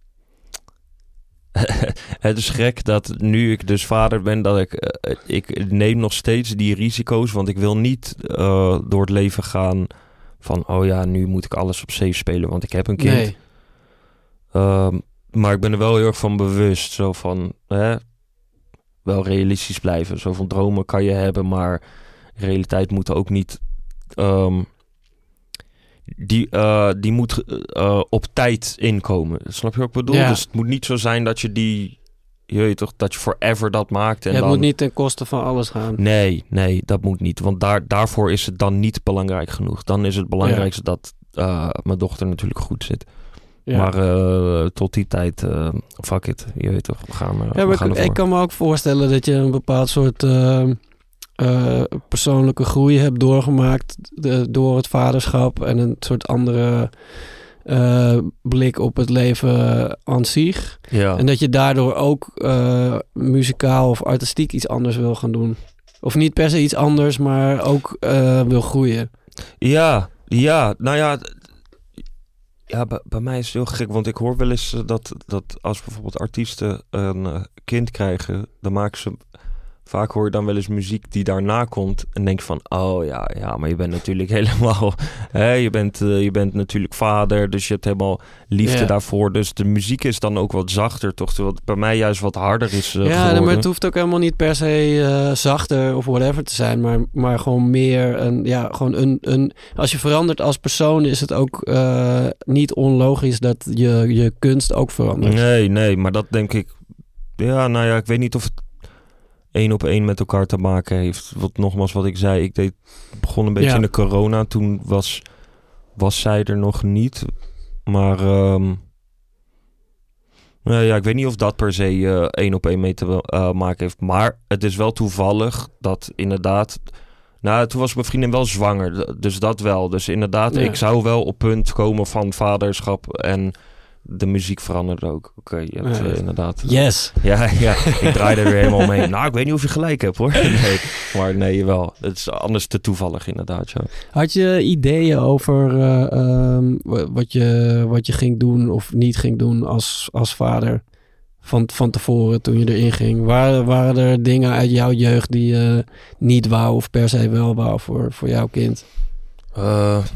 het is gek dat nu ik dus vader ben, dat ik, uh, ik neem nog steeds die risico's, want ik wil niet uh, door het leven gaan van, oh ja, nu moet ik alles op safe spelen, want ik heb een kind. Nee. Um, maar ik ben er wel heel erg van bewust. Zo van, hè, wel realistisch blijven. Zo van dromen kan je hebben, maar realiteit moet ook niet... Um, die, uh, die moet uh, op tijd inkomen. Snap je wat ik bedoel? Ja. Dus het moet niet zo zijn dat je die... Je weet toch, dat je forever dat maakt. En Ja, het dan... moet niet ten koste van alles gaan. Nee, nee, dat moet niet. Want daar, daarvoor is het dan niet belangrijk genoeg. Dan is het belangrijkste ja. dat uh, mijn dochter natuurlijk goed zit. Ja. Maar uh, tot die tijd, uh, fuck it. Je weet toch, we gaan, uh, ja, we maar gaan ik, ervoor. ik kan me ook voorstellen dat je een bepaald soort uh, uh, persoonlijke groei hebt doorgemaakt de, door het vaderschap en een soort andere uh, blik op het leven aan zich. Ja. En dat je daardoor ook uh, muzikaal of artistiek iets anders wil gaan doen. Of niet per se iets anders, maar ook uh, wil groeien. Ja, ja, nou ja... Ja, bij, bij mij is het heel gek, want ik hoor wel eens uh, dat, dat als bijvoorbeeld artiesten een uh, kind krijgen, dan maken ze... Vaak hoor je dan wel eens muziek die daarna komt en denk van, oh ja, ja, maar je bent natuurlijk helemaal... Hè, je, bent, uh, je bent natuurlijk vader, dus je hebt helemaal liefde Ja. daarvoor. Dus de muziek is dan ook wat zachter, toch? Terwijl het bij mij juist wat harder is uh, Ja, geworden. maar het hoeft ook helemaal niet per se uh, zachter of whatever te zijn, maar, maar gewoon meer een, ja, gewoon een, een... Als je verandert als persoon is het ook uh, niet onlogisch dat je, je kunst ook verandert. Nee, nee, maar dat denk ik... Ja, nou ja, ik weet niet of het één op één met elkaar te maken heeft. Wat nogmaals wat ik zei, ik deed, begon een beetje Ja. in de corona. Toen was, was zij er nog niet. Maar um, nou ja, ik weet niet of dat per se uh, één op één mee te uh, maken heeft. Maar het is wel toevallig dat inderdaad... Nou, toen was mijn vriendin wel zwanger. Dus dat wel. Dus inderdaad, Ja. ik zou wel op punt komen van vaderschap en... De muziek veranderde ook. Oké, okay, je hebt Ja. uh, inderdaad... Yes. Ja, ja, ik draai er weer helemaal mee. Nou, ik weet niet of je gelijk hebt, hoor. Nee, maar nee, wel. Het is anders te toevallig, inderdaad, ja. Had je ideeën over uh, um, wat, je, wat je ging doen of niet ging doen als, als vader van, van tevoren toen je erin ging? Waren, waren er dingen uit jouw jeugd die je niet wou of per se wel wou voor, voor jouw kind? Uh,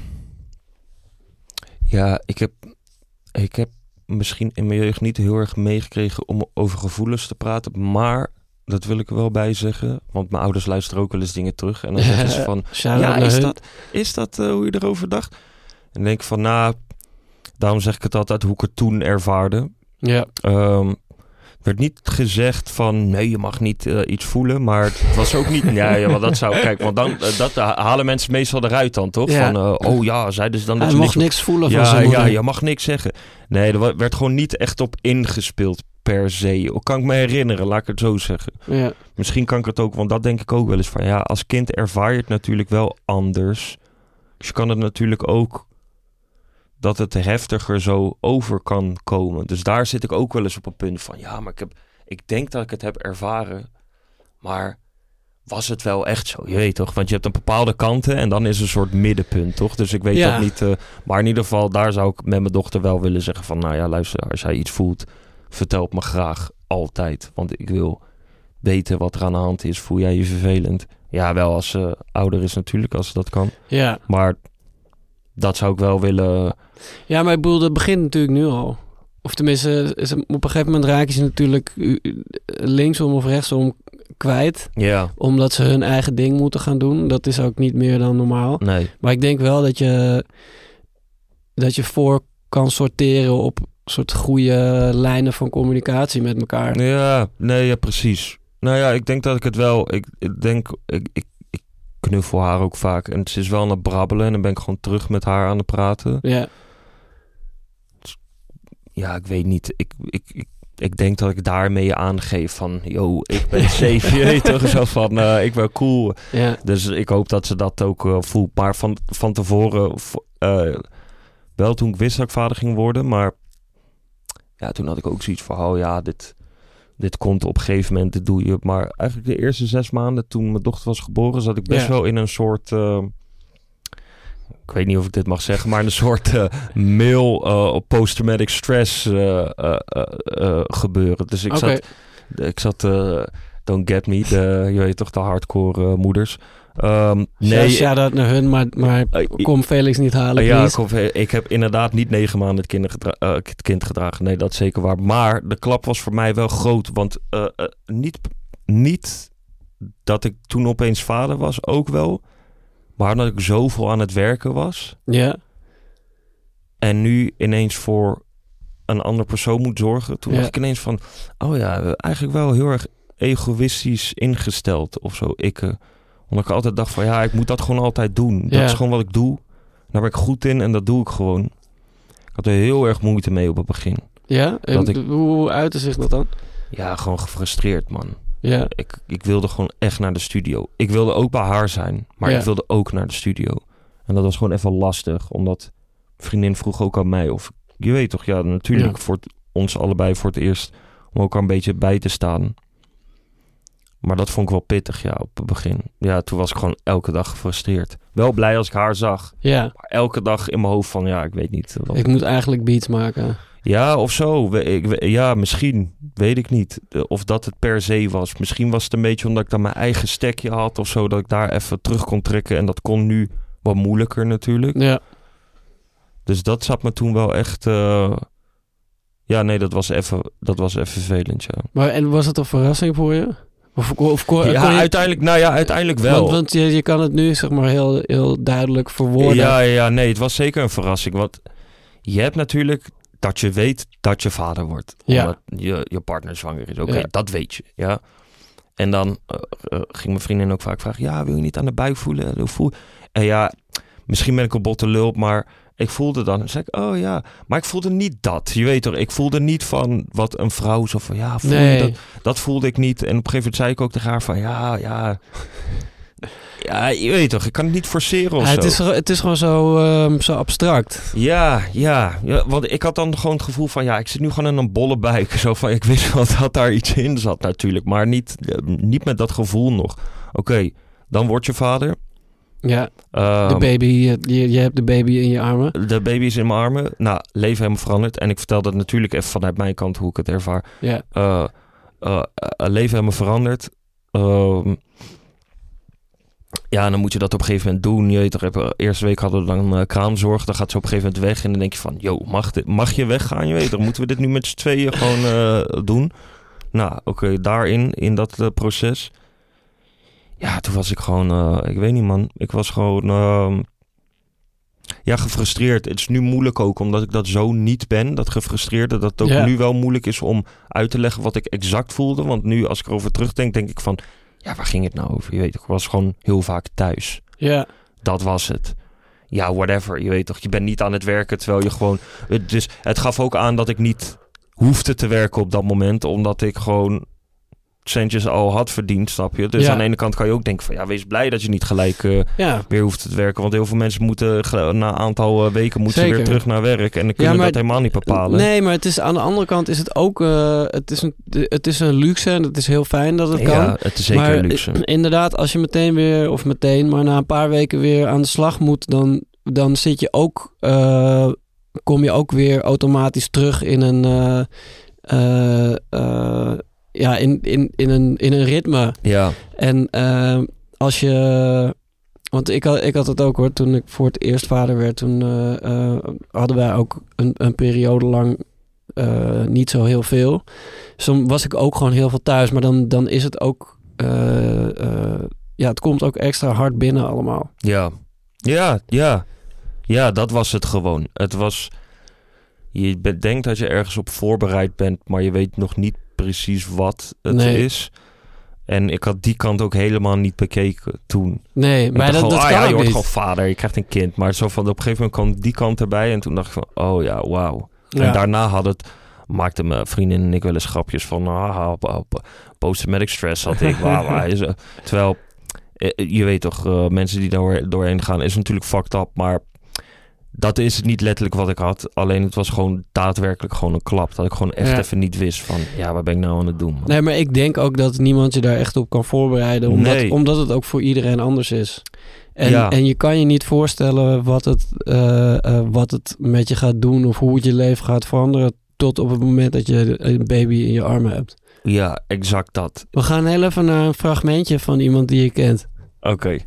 ja, ik heb, ik heb misschien in mijn jeugd niet heel erg meegekregen om over gevoelens te praten. Maar, dat wil ik er wel bij zeggen. Want mijn ouders luisteren ook wel eens dingen terug. En dan zeggen ze van, ja, is dat, is dat uh, hoe je erover dacht? En dan denk ik van, nou, daarom zeg ik het altijd hoe ik het toen ervaarde. Ja. Um, werd niet gezegd van, nee, je mag niet uh, iets voelen. Maar het was ook niet, ja, ja, want dat zou, kijk, want dan, uh, dat uh, halen mensen meestal eruit dan, toch? Ja. Van, uh, oh ja, zeiden ze dan... Hij dat je mocht niks, niks voelen ja, van zijn moeder. Ja, je mag niks zeggen. Nee, er werd gewoon niet echt op ingespeeld per se. Hoe kan ik me herinneren, laat ik het zo zeggen. Ja. Misschien kan ik het ook, want dat denk ik ook wel eens van, ja, als kind ervaar je het natuurlijk wel anders. Dus je kan het natuurlijk ook... dat het heftiger zo over kan komen. Dus daar zit ik ook wel eens op een punt van... ja, maar ik heb ik denk dat ik het heb ervaren, maar was het wel echt zo? Je weet toch? Want je hebt een bepaalde kanten en dan is een soort middenpunt, toch? Dus ik weet Ja. dat niet. Uh, maar in ieder geval, daar zou ik met mijn dochter wel willen zeggen van, nou ja, luister, als jij iets voelt, vertel het me graag altijd. Want ik wil weten wat er aan de hand is. Voel jij je vervelend? Ja, wel als ze uh, ouder is natuurlijk, als ze dat kan. Ja. Maar dat zou ik wel willen. Ja, maar ik bedoel, dat begint natuurlijk nu al. Of tenminste, is het, op een gegeven moment raak je ze natuurlijk linksom of rechtsom kwijt. Ja. Omdat ze hun eigen ding moeten gaan doen. Dat is ook niet meer dan normaal. Nee. Maar ik denk wel dat je, dat je voor kan sorteren op soort goede lijnen van communicatie met elkaar. Ja, nee, ja, precies. Nou ja, ik denk dat ik het wel... Ik, ik denk... Ik, ik, ik knuffel haar ook vaak. En ze is wel aan het brabbelen. En dan ben ik gewoon terug met haar aan het praten. Ja. Ja, ik weet niet. Ik, ik, ik, ik denk dat ik daarmee aangeef van... Yo, ik ben safe. Je weet toch? Zo van, uh, ik ben cool. Ja. Dus ik hoop dat ze dat ook uh, voelt. Maar van, van tevoren... Uh, wel toen ik wist dat ik vader ging worden. Maar ja, toen had ik ook zoiets van... Oh ja, dit... Dit komt op een gegeven moment, dit doe je. Maar eigenlijk de eerste zes maanden toen mijn dochter was geboren... zat ik best ja. wel in een soort... Uh, ik weet niet of ik dit mag zeggen... maar een soort uh, mail uh, post-traumatic stress uh, uh, uh, uh, gebeuren. Dus ik okay. zat... Ik zat... Uh, don't get me. De, je weet toch, de hardcore uh, moeders. Um, nee, shout-out naar hun, maar, maar uh, kom Felix niet halen, uh, please. Ja, kom, ik heb inderdaad niet negen maanden het, kinderdra- uh, het kind gedragen. Nee, dat is zeker waar. Maar de klap was voor mij wel groot. Want uh, uh, niet, niet dat ik toen opeens vader was, ook wel. Maar dat ik zoveel aan het werken was. Ja. En nu ineens voor een andere persoon moet zorgen. Toen ja. was ik ineens van... Oh ja, eigenlijk wel heel erg egoïstisch ingesteld of zo. Ik... Uh, Omdat ik altijd dacht van ja, ik moet dat gewoon altijd doen. Dat ja. is gewoon wat ik doe. Daar ben ik goed in en dat doe ik gewoon. Ik had er heel erg moeite mee op het begin. Ja? En dat ik, hoe uitte zich dat dan? Ja, gewoon gefrustreerd, man. Ja. Ik, ik wilde gewoon echt naar de studio. Ik wilde ook bij haar zijn, maar ja. ik wilde ook naar de studio. En dat was gewoon even lastig, omdat vriendin vroeg ook aan mij of... Je weet toch, ja, natuurlijk ja. voor het, ons allebei voor het eerst om ook een beetje bij te staan. Maar dat vond ik wel pittig, ja, op het begin. Ja, toen was ik gewoon elke dag gefrustreerd. Wel blij als ik haar zag. Ja. Maar elke dag in mijn hoofd van, ja, ik weet niet. Wat ik moet eigenlijk beats maken. Ja, of zo. Ik, ja, misschien. Weet ik niet. Of dat het per se was. Misschien was het een beetje omdat ik dan mijn eigen stekje had of zo. Dat ik daar even terug kon trekken. En dat kon nu wat moeilijker natuurlijk. Ja. Dus dat zat me toen wel echt... Uh... Ja, nee, dat was even, dat was even vervelend, ja. Maar en was het een verrassing voor je? Of, of kon, ja, kon je... uiteindelijk, nou ja, uiteindelijk wel. Want, want je, je kan het nu zeg maar heel, heel duidelijk verwoorden. Ja, ja, nee, het was zeker een verrassing. Want je hebt natuurlijk dat je weet dat je vader wordt. Ja. Omdat je, je partner zwanger is. Oké, okay, ja. dat weet je, ja. En dan uh, uh, ging mijn vriendin ook vaak vragen... Ja, wil je niet aan de buik voelen? Hoe voel... En ja, misschien ben ik een botte lul, maar... Ik voelde dan, dan zei ik, oh ja, maar ik voelde niet dat. Je weet toch, ik voelde niet van wat een vrouw zo van, ja, voel nee. je dat? Dat voelde ik niet. En op een gegeven moment zei ik ook tegen haar van, ja, ja, ja, je weet toch, ik kan het niet forceren of ja, zo. Het is, het is gewoon zo, um, zo abstract. Ja, ja, ja, want ik had dan gewoon het gevoel van, ja, ik zit nu gewoon in een bolle buik. Zo van, ik wist wel dat daar iets in zat natuurlijk, maar niet, niet met dat gevoel nog. Oké, okay, dan word je vader. Ja, um, de baby, je, je hebt de baby in je armen. De baby is in mijn armen. Nou, leven helemaal veranderd. En ik vertel dat natuurlijk even vanuit mijn kant hoe ik het ervaar. Ja. Uh, uh, uh, leven helemaal veranderd. Uh, ja, dan moet je dat op een gegeven moment doen. Je weet toch, de eerste week hadden we dan uh, kraamzorg. Dan gaat ze op een gegeven moment weg. En dan denk je van, yo, mag, dit, mag je weggaan? Je weet toch, moeten we dit nu met z'n tweeën gewoon uh, doen? Nou, oké, okay, daarin, in dat uh, proces... Ja, toen was ik gewoon, uh, ik weet niet man, ik was gewoon, uh, ja, gefrustreerd. Het is nu moeilijk ook, omdat ik dat zo niet ben, dat gefrustreerde, dat het ook ja. nu wel moeilijk is om uit te leggen wat ik exact voelde. Want nu, als ik erover terugdenk, denk ik van, ja, waar ging het nou over? Je weet toch, ik was gewoon heel vaak thuis. Ja. Dat was het. Ja, whatever, je weet toch, je bent niet aan het werken, terwijl je gewoon, het, dus het gaf ook aan dat ik niet hoefde te werken op dat moment, omdat ik gewoon... centjes al had verdiend, snap je? Dus Ja. aan de ene kant kan je ook denken van... ja, wees blij dat je niet gelijk uh, Ja. weer hoeft te werken. Want heel veel mensen moeten... na een aantal uh, weken moeten Zeker. ze weer terug naar werk. En dan kunnen Ja, maar- dat helemaal niet bepalen. Nee, maar het is, aan de andere kant is het ook... Uh, het, is een, het is een luxe en het is heel fijn dat het kan. Ja, het is zeker maar een luxe. i- inderdaad, als je meteen weer... of meteen, maar na een paar weken weer aan de slag moet... dan, dan zit je ook... Uh, kom je ook weer automatisch terug in een... Uh, uh, uh, ja, in, in, in, een, in een ritme. Ja, En uh, als je... Want ik had, ik had het ook hoor, toen ik voor het eerst vader werd... toen uh, uh, hadden wij ook een, een periode lang uh, niet zo heel veel. Dus dan was ik ook gewoon heel veel thuis. Maar dan, dan is het ook... Uh, uh, ja, het komt ook extra hard binnen allemaal. ja, ja, ja. Ja, dat was het gewoon. Het was... Je bedenkt dat je ergens op voorbereid bent... maar je weet nog niet precies wat het Nee. is... En ik had die kant ook helemaal niet bekeken toen. Nee, maar ik dacht dat, dat gewoon, kan ah, ja, je ook wordt niet. gewoon vader, je krijgt een kind. Maar zo van, op een gegeven moment kwam die kant erbij. En toen dacht ik van, oh ja, wauw. Ja. En daarna had het, maakten mijn vriendin en ik wel eens grapjes van... Haha, op, op post-traumatic stress had ik. Wauw, wauw. Terwijl, je weet toch, uh, mensen die daar doorheen gaan... is natuurlijk fucked up, maar... Dat is niet letterlijk wat ik had. Alleen het was gewoon daadwerkelijk gewoon een klap. Dat ik gewoon echt Ja. even niet wist van... Ja, wat ben ik nou aan het doen? Man? Nee, maar ik denk ook dat niemand je daar echt op kan voorbereiden. Omdat, Nee. omdat het ook voor iedereen anders is. En, Ja. en je kan je niet voorstellen wat het, uh, uh, wat het met je gaat doen... of hoe het je leven gaat veranderen... tot op het moment dat je een baby in je armen hebt. Ja, exact dat. We gaan heel even naar een fragmentje van iemand die je kent. Oké. Okay.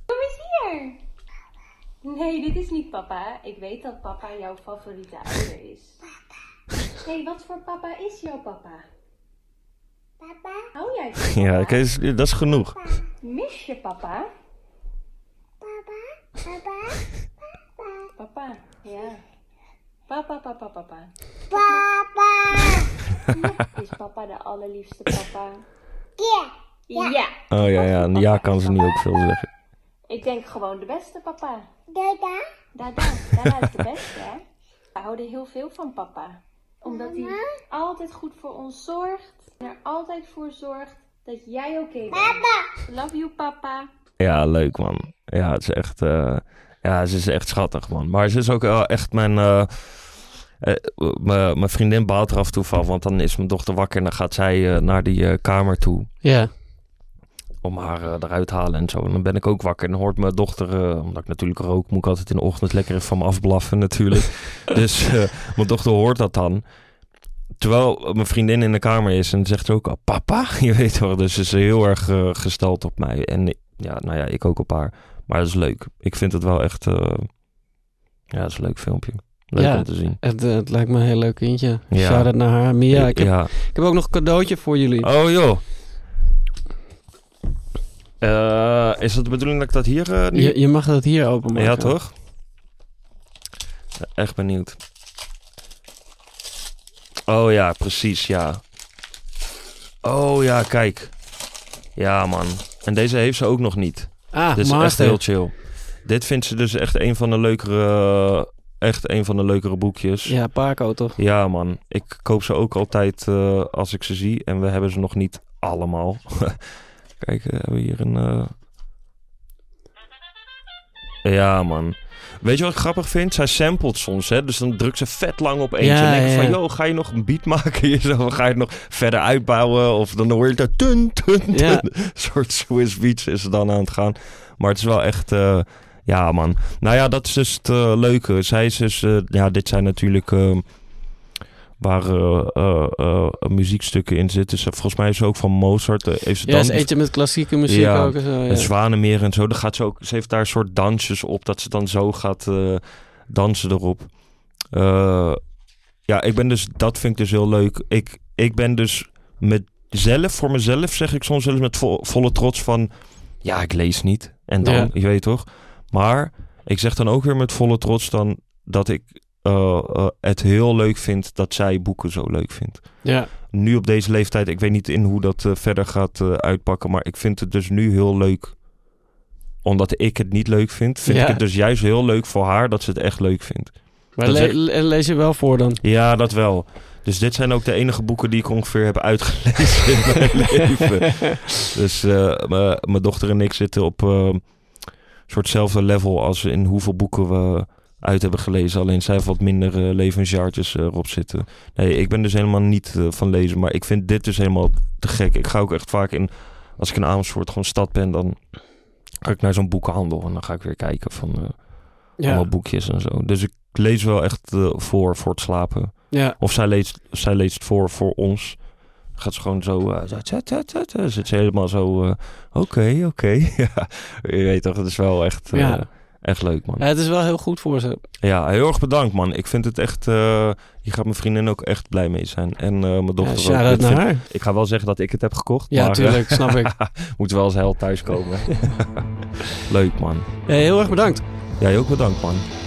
Nee, dit is niet papa. Ik weet dat papa jouw favoriete ouder is. Hé, hey, wat voor papa is jouw papa? Papa? Hou jij van papa? Ja, okay, dat is genoeg. Mis je papa? Papa, papa, papa. Papa, ja. Papa, papa, papa. Papa. Is papa de allerliefste papa? Ja. Ja. Ja. Oh ja, ja. Ja kan ze niet ook veel zeggen. Ik denk gewoon de beste papa. Dada. Dada, Dada is de beste, hè? We houden heel veel van papa. Omdat hij altijd goed voor ons zorgt. En er altijd voor zorgt dat jij oké bent. Papa. Love you, papa. Ja, leuk man. Ja, het is echt... Uh, ja, ze is echt schattig man. Maar ze is ook uh, echt mijn... Uh, uh, mijn vriendin baalt er af en toe van. Want dan is mijn dochter wakker en dan gaat zij uh, naar die uh, kamer toe. Ja. Om haar uh, eruit te halen en zo. En dan ben ik ook wakker. En dan hoort mijn dochter, uh, omdat ik natuurlijk rook, moet ik altijd in de ochtend lekker even van me afblaffen natuurlijk. Dus uh, mijn dochter hoort dat dan. Terwijl mijn vriendin in de kamer is en zegt ze ook al, papa? Je weet wel, dus ze is heel erg uh, gesteld op mij. En ja, nou ja, ik ook op haar. Maar dat is leuk. Ik vind het wel echt, uh, ja, dat is een leuk filmpje. Leuk ja, om te zien. Het, het lijkt me een heel leuk kindje. Ja. Shout-out naar haar. Mia, ik heb, ja. ik heb ook nog een cadeautje voor jullie. Oh joh. Uh, is het de bedoeling dat ik dat hier uh, nu... Je, je mag dat hier openmaken. Ja, toch? Echt benieuwd. Oh ja, precies, ja. Oh ja, kijk. Ja, man. En deze heeft ze ook nog niet. Ah, Dit is echt master. heel chill. Dit vindt ze dus echt een van de leukere... Echt een van de leukere boekjes. Ja, Paco toch? Ja, man. Ik koop ze ook altijd uh, als ik ze zie. En we hebben ze nog niet allemaal. Kijk, uh, hebben we hier een... Uh... Ja, man. Weet je wat ik grappig vind? Zij samplet soms, hè. Dus dan drukt ze vet lang op eentje. Ja, en denk ik ja, van, ja. yo, ga je nog een beat maken? Zo, ga je het nog verder uitbouwen? Of dan hoor je dat... Tun, tun, tun. Ja. Een soort Swiss Beats is er dan aan het gaan. Maar het is wel echt... Uh, ja, man. Nou ja, dat is dus het uh, leuke. Zij is dus... Uh, ja, dit zijn natuurlijk... Uh, waar uh, uh, uh, muziekstukken in zitten. Dus, uh, volgens mij is ze ook van Mozart. Uh, heeft ze Ja, dan is eentje met klassieke muziek ja, ook. En zo, ja. en Zwanenmeer en zo. Dan gaat ze ook... Ze heeft daar een soort dansjes op. Dat ze dan zo gaat uh, dansen erop. Uh, ja, ik ben dus... Dat vind ik dus heel leuk. Ik, ik ben dus met zelf, voor mezelf zeg ik soms wel eens met vo, volle trots van... Ja, ik lees niet. En dan, Ja. je weet toch. Maar ik zeg dan ook weer met volle trots dan dat ik uh, uh, het heel leuk vind dat zij boeken zo leuk vindt. Ja. Nu op deze leeftijd, ik weet niet in hoe dat uh, verder gaat uh, uitpakken, maar ik vind het dus nu heel leuk. Omdat ik het niet leuk vind, vind Ja. ik het dus juist heel leuk voor haar dat ze het echt leuk vindt. Maar Dat le- is echt- le- lees je wel voor dan? Ja, dat wel. Dus dit zijn ook de enige boeken die ik ongeveer heb uitgelezen in mijn leven. Dus uh, mijn dochter en ik zitten op uh, soortzelfde level als in hoeveel boeken we uit hebben gelezen. Alleen zij heeft wat minder uh, levensjaartjes uh, erop zitten. Nee, ik ben dus helemaal niet uh, van lezen. Maar ik vind dit dus helemaal te gek. Ik ga ook echt vaak in... Als ik in Amersfoort gewoon stad ben, dan ga ik naar zo'n boekenhandel. En dan ga ik weer kijken van uh, ja. allemaal boekjes en zo. Dus ik lees wel echt uh, voor, voor het slapen. Ja. Of zij leest, zij leest voor, voor ons. Dan gaat ze gewoon zo... Uh, zit ze helemaal zo... Uh, Oké, okay, oké. Okay. Ja, je weet toch, het is wel echt... Uh, ja. Echt leuk, man. Ja, het is wel heel goed voor ze. Ja, heel erg bedankt, man. Ik vind het echt... Uh, hier gaat mijn vriendin ook echt blij mee zijn. En uh, mijn dochter ja, ook. Vind, haar. Ik ga wel zeggen dat ik het heb gekocht. Ja, maar, tuurlijk. Snap ik. Moet wel eens heel thuis komen. Leuk, man. Ja, heel erg bedankt. Jij ook bedankt, man.